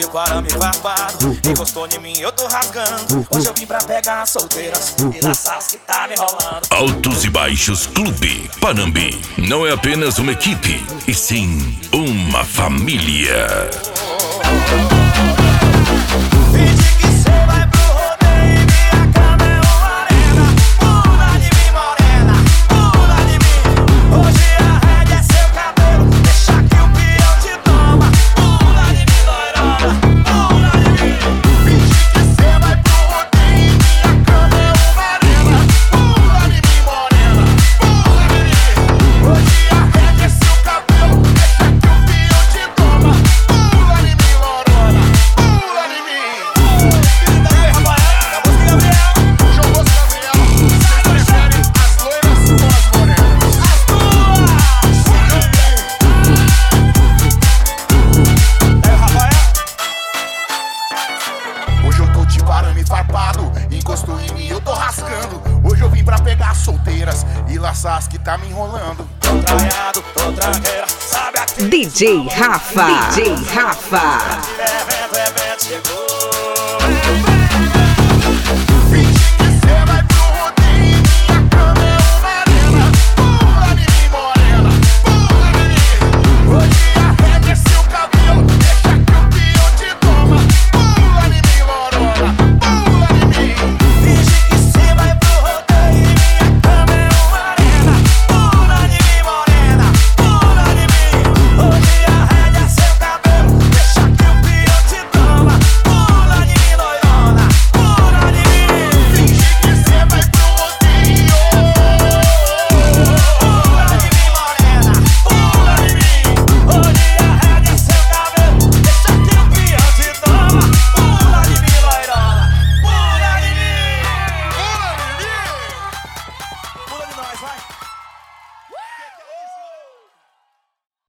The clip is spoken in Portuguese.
com arame farpado. Encostou em mim, eu tô rasgando. Hoje eu vim pra pegar as solteiras e laçar que tá me enrolando. Altos e Baixos Clube Panambi não é apenas uma equipe, e sim uma família. Finge que cê vai pro rodeio e minha cama é uma arena. Pula de mim, morena, pula de mim. Hoje a rédea é seu cabelo, deixa que o peão te toma. Pula de mim, loirona, pula de mim. Finge que cê vai pro rodeio e minha cama é uma arena. Pula de mim, morena, pula de mim. Hoje a rédea é seu cabelo, deixa que o peão te toma. Pula de mim, loirona, pula de mim. Hoje eu tô de arame farpado, encostou em mim, eu tô rasgando. Hoje eu vim pra pegar solteiras e laçar as que tá me enrolando. Tô traiado, tô tranqueira, sabe aquele DJ Rafa. DJ Rafa. evento chegou.